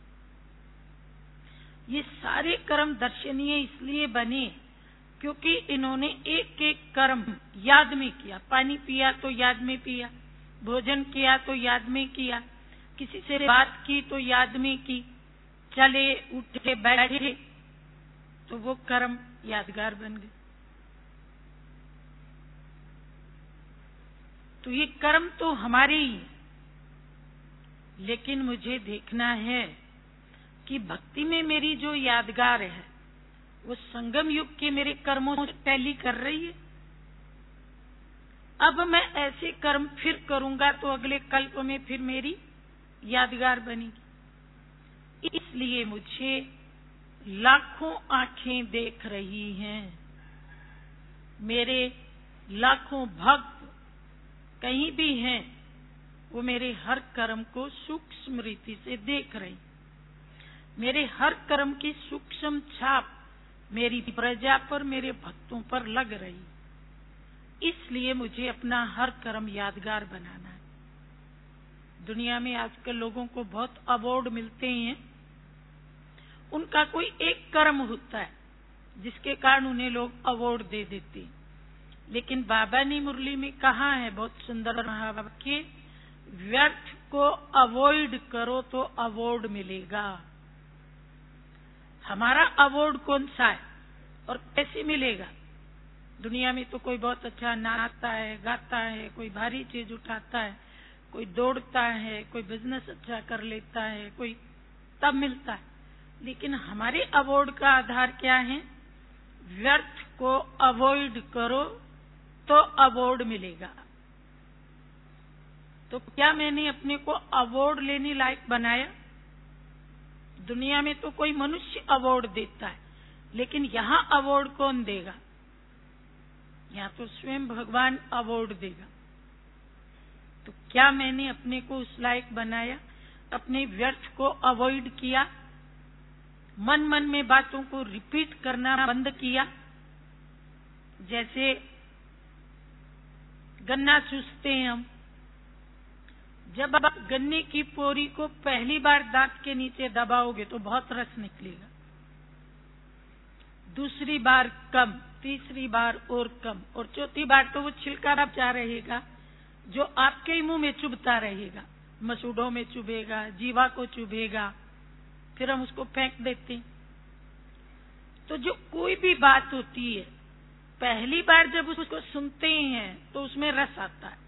ये सारे कर्म दर्शनीय इसलिए बने क्योंकि इन्होंने एक एक कर्म याद में किया। पानी पिया तो याद में पिया, भोजन किया तो याद में किया, किसी से बात की तो याद में की, चले उठे बैठे तो वो कर्म यादगार बन गए। तो ये कर्म तो हमारे ही, लेकिन मुझे देखना है कि भक्ति में मेरी जो यादगार है वो संगम युग के मेरे कर्मों से टैली कर रही है। अब मैं ऐसे कर्म फिर करूंगा तो अगले कल्प में फिर मेरी यादगार बनेगी। इसलिए मुझे लाखों आंखें देख रही हैं, मेरे लाखों भक्त कहीं भी हैं, वो मेरे हर कर्म को सूक्ष्म रीति से देख रही। मेरे हर कर्म की सूक्ष्म छाप मेरी प्रजा पर, मेरे भक्तों पर लग रही। इसलिए मुझे अपना हर कर्म यादगार बनाना है। दुनिया में आजकल लोगों को बहुत अवार्ड मिलते हैं, उनका कोई एक कर्म होता है जिसके कारण उन्हें लोग अवार्ड दे देते हैं। लेकिन बाबा ने मुरली में कहा है बहुत सुंदर वाक्य, व्यर्थ को अवॉइड करो तो अवार्ड मिलेगा। हमारा अवार्ड कौन सा है और कैसे मिलेगा? दुनिया में तो कोई बहुत अच्छा नाचता है, गाता है, कोई भारी चीज उठाता है, कोई दौड़ता है, कोई बिजनेस अच्छा कर लेता है, कोई तब मिलता है। लेकिन हमारे अवार्ड का आधार क्या है? व्यर्थ को अवॉइड करो तो अवार्ड मिलेगा। तो क्या मैंने अपने को अवार्ड लेने लायक बनाया? दुनिया में तो कोई मनुष्य अवार्ड देता है, लेकिन यहाँ अवार्ड कौन देगा? यहाँ तो स्वयं भगवान अवार्ड देगा। तो क्या मैंने अपने को उस लायक बनाया? अपने व्यर्थ को अवॉइड किया, मन मन में बातों को रिपीट करना बंद किया। जैसे गन्ना चूसते हैं हम, जब आप गन्ने की पोरी को पहली बार दांत के नीचे दबाओगे तो बहुत रस निकलेगा, दूसरी बार कम, तीसरी बार और कम, और चौथी बार तो वो छिलका बचा रहेगा जो आपके ही मुंह में चुभता रहेगा, मसूड़ों में चुभेगा, जीवा को चुभेगा, फिर हम उसको फेंक देते। तो जो कोई भी बात होती है, पहली बार जब उसको सुनते हैं तो उसमें रस आता है।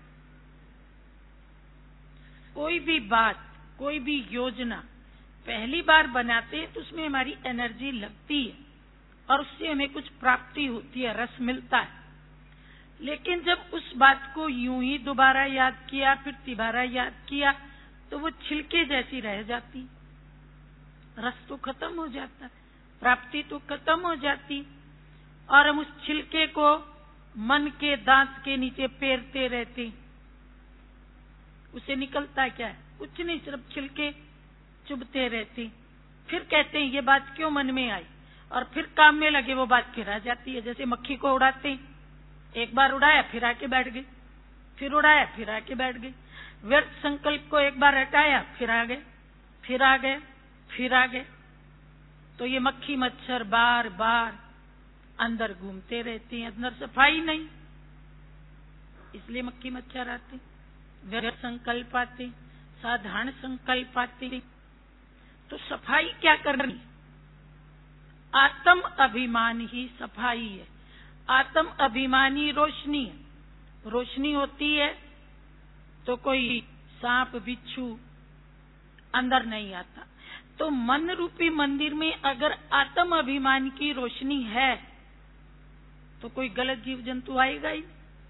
कोई भी बात, कोई भी योजना पहली बार बनाते हैं तो उसमें हमारी एनर्जी लगती है और उससे हमें कुछ प्राप्ति होती है, रस मिलता है। लेकिन जब उस बात को यूं ही दोबारा याद किया, फिर तिबारा याद किया, तो वो छिलके जैसी रह जाती, रस तो खत्म हो जाता, प्राप्ति तो खत्म हो जाती, और हम उस छिलके को मन के दांत के नीचे पेरते रहते। उसे निकलता क्या है? कुछ नहीं, सिर्फ छिलके चुभते रहते। फिर कहते हैं ये बात क्यों मन में आई? और फिर काम में लगे वो बात फिर आ जाती है। जैसे मक्खी को उड़ाते हैं, एक बार उड़ाया फिर आके बैठ गई, फिर उड़ाया फिर आके बैठ गई। व्यर्थ संकल्प को एक बार हटाया फिर आ गए, फिर आ गए, फिर आ गए। तो ये मक्खी मच्छर बार बार अंदर घूमते रहते हैं, अंदर सफाई नहीं, इसलिए मक्खी मच्छर आते। व्यर्थ संकल्प आते, साधारण संकल्प आते। तो सफाई क्या करनी? आत्म अभिमान ही सफाई है। आत्म अभिमानी रोशनी है। रोशनी होती है तो कोई सांप बिच्छू अंदर नहीं आता। तो मन रूपी मंदिर में अगर आत्म अभिमान की रोशनी है तो कोई गलत जीव जंतु आएगा ही।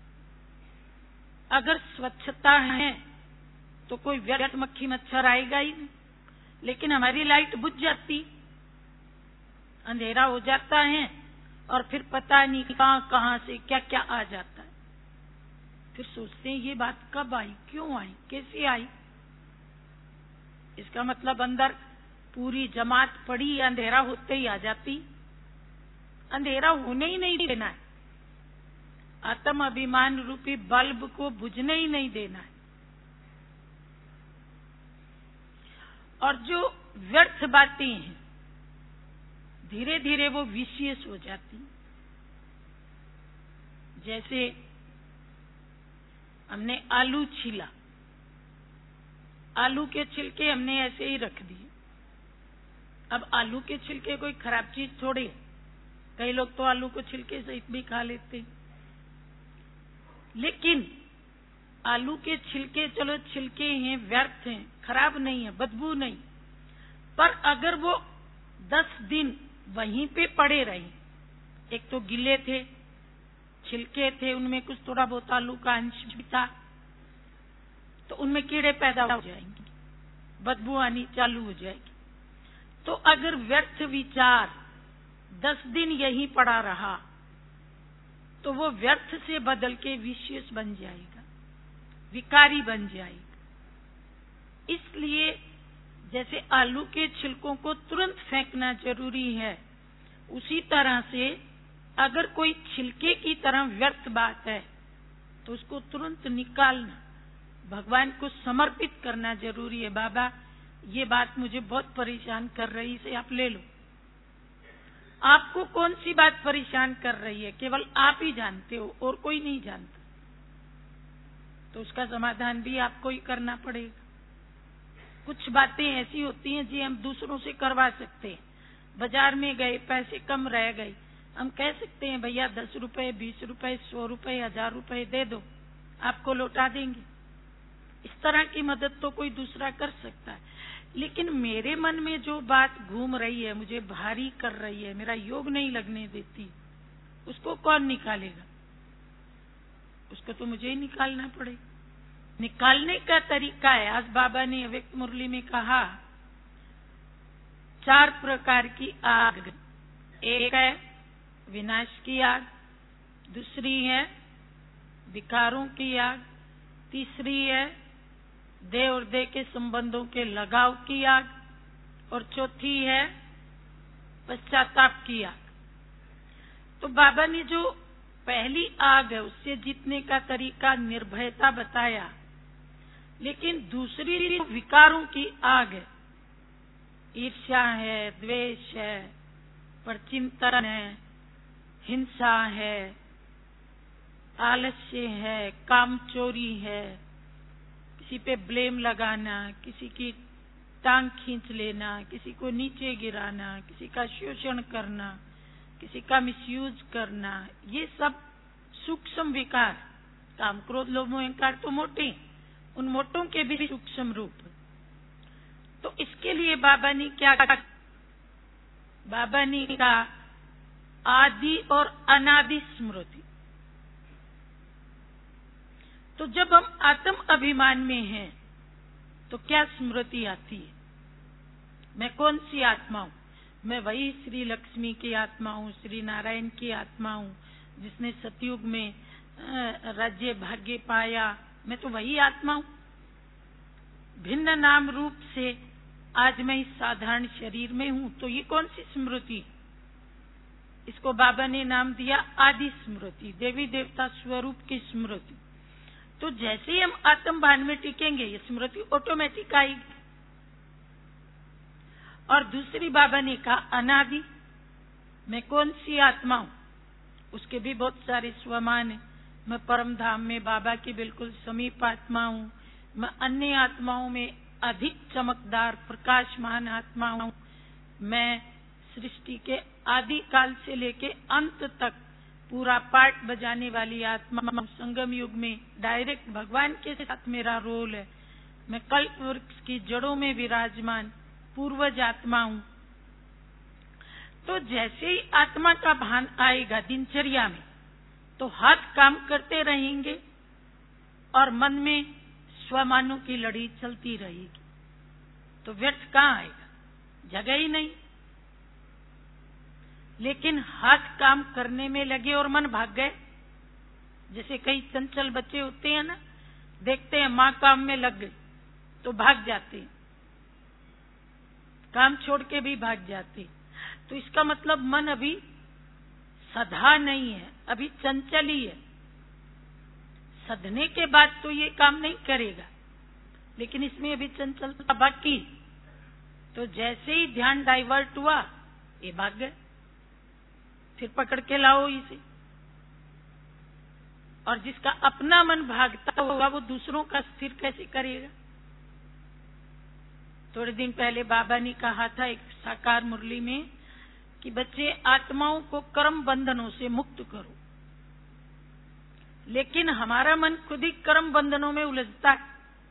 अगर स्वच्छता है तो कोई व्यर्थ मक्खी मच्छर आएगा ही नहीं। लेकिन हमारी लाइट बुझ जाती, अंधेरा हो जाता है और फिर पता नहीं कहां कहां से क्या क्या आ जाता है। फिर सोचते हैं ये बात कब आई, क्यों आई, कैसे आई। इसका मतलब अंदर पूरी जमात पड़ी, अंधेरा होते ही आ जाती। अंधेरा होने ही नहीं देना है। आत्म अभिमान रूपी बल्ब को बुझने ही नहीं देना है। और जो व्यर्थ बातें हैं धीरे धीरे वो विशेष हो जाती। जैसे हमने आलू छीला, आलू के छिलके हमने ऐसे ही रख दिए। अब आलू के छिलके कोई खराब चीज थोड़ी। कई लोग तो आलू को छिलके सहित भी खा लेते हैं। लेकिन आलू के छिलके चलो छिलके हैं, व्यर्थ हैं, खराब नहीं है, बदबू नहीं। पर अगर वो दस दिन वहीं पे पड़े रहे, एक तो गिले थे, छिलके थे, उनमें कुछ थोड़ा बहुत आलू का अंश भी था, तो उनमें कीड़े पैदा हो जाएंगे, बदबू आनी चालू हो जाएगी। तो अगर व्यर्थ विचार दस दिन यहीं पड़ा रहा तो वो व्यर्थ से बदल के विशेष बन जाएगा, विकारी बन जाएगा। इसलिए जैसे आलू के छिलकों को तुरंत फेंकना जरूरी है, उसी तरह से अगर कोई छिलके की तरह व्यर्थ बात है तो उसको तुरंत निकालना, भगवान को समर्पित करना जरूरी है। बाबा ये बात मुझे बहुत परेशान कर रही है, इसे आप ले लो। आपको कौन सी बात परेशान कर रही है केवल आप ही जानते हो और कोई नहीं जानता, तो उसका समाधान भी आपको ही करना पड़ेगा। कुछ बातें ऐसी होती हैं जी हम दूसरों से करवा सकते हैं। बाजार में गए, पैसे कम रह गए, हम कह सकते हैं भैया दस रुपए, बीस रुपए, सौ रुपए, हजार रुपए दे दो, आपको लौटा देंगे। इस तरह की मदद तो कोई दूसरा कर सकता है। लेकिन मेरे मन में जो बात घूम रही है, मुझे भारी कर रही है, मेरा योग नहीं लगने देती, उसको कौन निकालेगा? उसको तो मुझे ही निकालना पड़ेगा। निकालने का तरीका है, आज बाबा ने अव्यक्त मुरली में कहा, चार प्रकार की आग। एक है विनाश की आग, दूसरी है विकारों की आग, तीसरी है देह और देह के संबंधों के लगाव की आग, और चौथी है पश्चाताप की आग। तो बाबा ने जो पहली आग है उससे जीतने का तरीका निर्भयता बताया, लेकिन दूसरी विकारों की आग है, ईर्ष्या है, द्वेष है, परचिंतन है, हिंसा है, आलस्य है, कामचोरी है, किसी पे ब्लेम लगाना, किसी की टांग खींच लेना, किसी को नीचे गिराना, किसी का शोषण करना, किसी का मिसयूज करना, ये सब सूक्ष्म विकार। काम क्रोध लोभ मोह अहंकार तो मोटे, उन मोटों के भी सूक्ष्म रूप। तो इसके लिए बाबा ने क्या कहा? बाबा ने कहा आदि और अनादि स्मृति। तो जब हम आत्म अभिमान में हैं तो क्या स्मृति आती है? मैं कौन सी आत्मा हूँ? मैं वही श्री लक्ष्मी की आत्मा हूँ, श्री नारायण की आत्मा हूँ, जिसने सतयुग में राज्य भाग्य पाया। मैं तो वही आत्मा हूँ। भिन्न नाम रूप से आज मैं इस साधारण शरीर में हूँ, तो ये कौन सी स्मृति? इसको बाबा ने नाम दिया आदि स्मृति, देवी देवता स्वरूप की स्मृति। तो जैसे ही हम आत्म भान में टिकेंगे ये स्मृति ऑटोमेटिक आएगी। और दूसरी बाबा ने कहा अनादि, मैं कौन सी आत्मा हूं, उसके भी बहुत सारे स्वमान है। मैं परम धाम में बाबा की बिल्कुल समीप आत्मा हूँ, मैं अन्य आत्माओं में अधिक चमकदार प्रकाशमान आत्मा हूँ, मैं सृष्टि के आदि काल से लेके अंत तक पूरा पार्ट बजाने वाली आत्मा, संगम युग में डायरेक्ट भगवान के साथ मेरा रोल है, मैं कल्प वृक्ष की जड़ों में विराजमान पूर्वज आत्मा हूँ। तो जैसे ही आत्मा का भान आएगा दिनचर्या में, तो हाथ काम करते रहेंगे और मन में स्वमानों की लड़ी चलती रहेगी। तो व्यर्थ कहाँ आएगा, जगह ही नहीं। लेकिन हाथ काम करने में लगे और मन भाग गए, जैसे कई चंचल बच्चे होते हैं ना, देखते हैं माँ काम में लग गई तो भाग जाते हैं, काम छोड़ के भी भाग जाते। तो इसका मतलब मन अभी सधा नहीं है, अभी चंचल ही है। सधने के बाद तो ये काम नहीं करेगा, लेकिन इसमें अभी चंचलता बाकी। तो जैसे ही ध्यान डाइवर्ट हुआ ये भाग गए, फिर पकड़ के लाओ इसे। और जिसका अपना मन भागता होगा वो दूसरों का स्थिर कैसे करेगा। थोड़े दिन पहले बाबा ने कहा था एक साकार मुरली में कि बच्चे आत्माओं को कर्म बंधनों से मुक्त करो, लेकिन हमारा मन खुद ही कर्म बंधनों में उलझता है,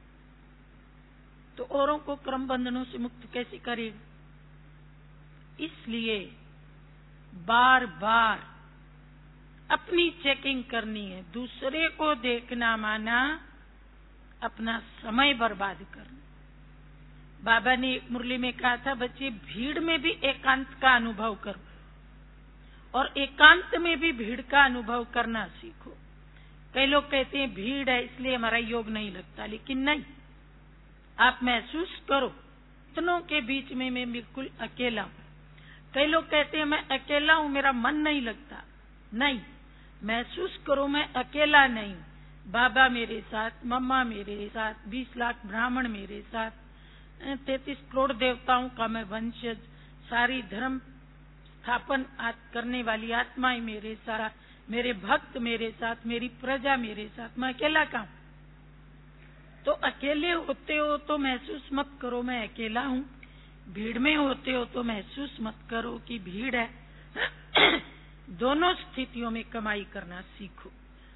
तो औरों को कर्म बंधनों से मुक्त कैसे करेगा। इसलिए बार बार अपनी चेकिंग करनी है। दूसरे को देखना माना अपना समय बर्बाद करना। बाबा ने एक मुरली में कहा था बच्चे भीड़ में भी एकांत का अनुभव करो और एकांत में भी भीड़ का अनुभव करना सीखो। कई लोग कहते हैं भीड़ है इसलिए हमारा योग नहीं लगता, लेकिन नहीं, आप महसूस करो इतनों के बीच में मैं बिल्कुल अकेला हूँ। कई लोग कहते हैं मैं अकेला हूँ मेरा मन नहीं लगता, नहीं, महसूस करो मैं अकेला नहीं हूँ, बाबा मेरे साथ, मम्मा मेरे साथ, बीस लाख ब्राह्मण मेरे साथ, तैतीस करोड़ देवताओं का मैं वंशज, सारी धर्म स्थापन करने वाली आत्माएं मेरे साथ, मेरे भक्त मेरे साथ, मेरी प्रजा मेरे साथ, मैं अकेला कहाँ। तो अकेले होते हो तो महसूस मत करो मैं अकेला हूँ, भीड़ में होते हो तो महसूस मत करो कि भीड़ है। दोनों स्थितियों में कमाई करना सीखो।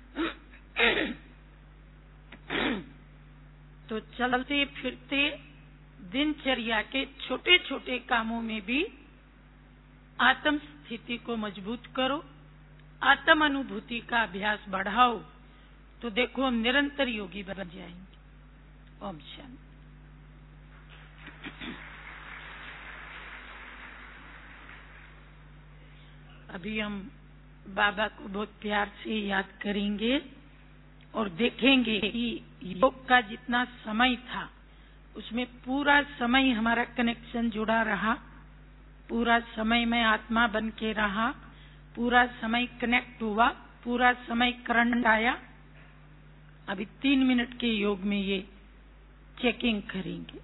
तो चलते फिरते दिनचर्या के छोटे छोटे कामों में भी आत्म स्थिति को मजबूत करो, आत्म अनुभूति का अभ्यास बढ़ाओ, तो देखो हम निरंतर योगी बन जाएंगे। ओम शांति। अभी हम बाबा को बहुत प्यार से याद करेंगे और देखेंगे कि योग का जितना समय था उसमें पूरा समय हमारा कनेक्शन जुड़ा रहा, पूरा समय मैं आत्मा बन के रहा, पूरा समय कनेक्ट हुआ, पूरा समय करंट आया। अभी तीन मिनट के योग में ये चेकिंग करेंगे।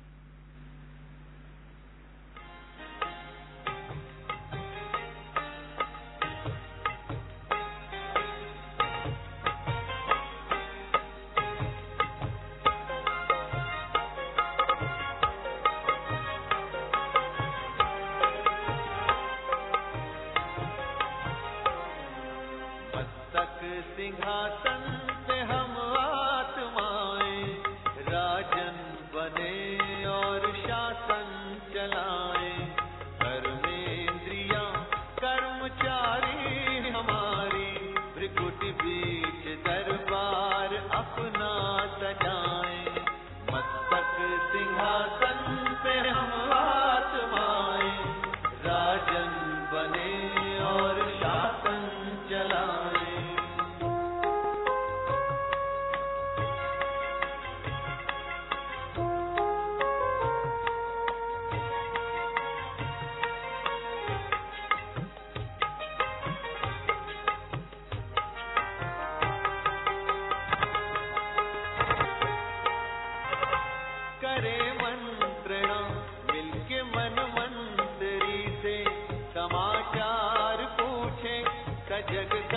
सिंहासन पे हम आत्माएं राजन बने। जग